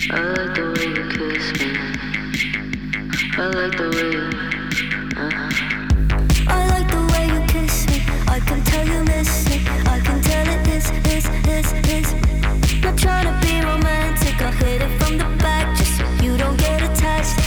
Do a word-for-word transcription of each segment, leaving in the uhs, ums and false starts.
I like the way you kiss me. I like the way you, uh-huh. I like the way you kiss me. I can tell you miss me. I can tell it is, is, is, is. Not trying to be romantic. I'll hit it from the back just so you don't get attached.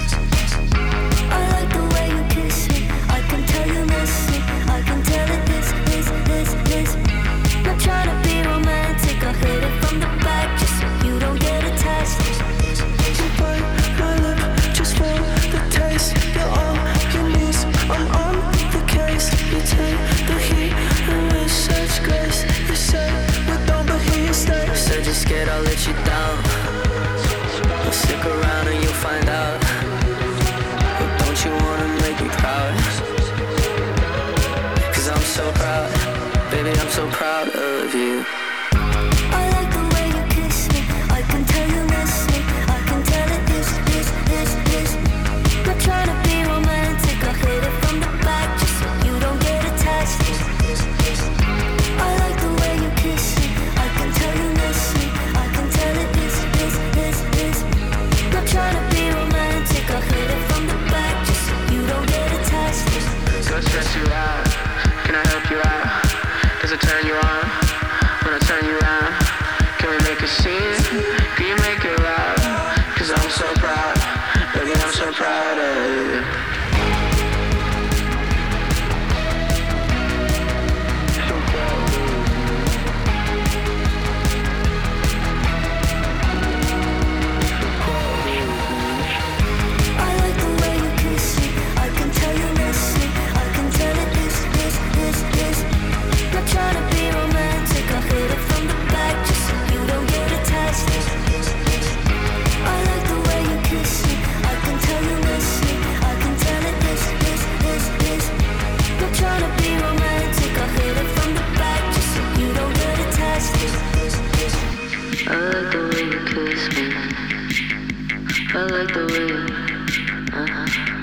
I like the way you kiss me. I can tell you miss me. I can tell it is, is, is, is. Not trying to be romantic. I'll hit it from the back just so you don't get attached. You bite my lip just for the taste. You're on your knees, I'm on the case. You take the heat and with such grace. You say we don't, but here you stay. Said you're scared I'll let you down. Well, stick around and you'll find out. But don't you wanna make me proud? Cause I'm so proud. Baby, I'm so proud of you. I like the way you kiss me. I can tell you miss me. I can tell it is, is, is, is. Not trying to be romantic. I'll hit it from the back just so you don't get attached. I like the way you kiss me. I can tell you miss me. I can tell it is, is, is, is. Not trying to be romantic. I'll hit it from the back just so you don't get attached. Do I stress you out? Can I help you out? Does it turn you on? When I turn you around, can we make a scene? Can you make it loud? Cause I'm so proud, baby, I'm so proud of you. I like the way you kiss me. I can tell you miss me. I can tell it is, is, is, is. Not trying to be romantic. I'll hit it from the back just so you don't get attached. I like the way you kiss me. I can tell you miss me. I can tell it is, is, is, is. Not trying to be romantic. I'll hit it from the back just so you don't get attached. I like the way you kiss me. I like the way you, uh-huh.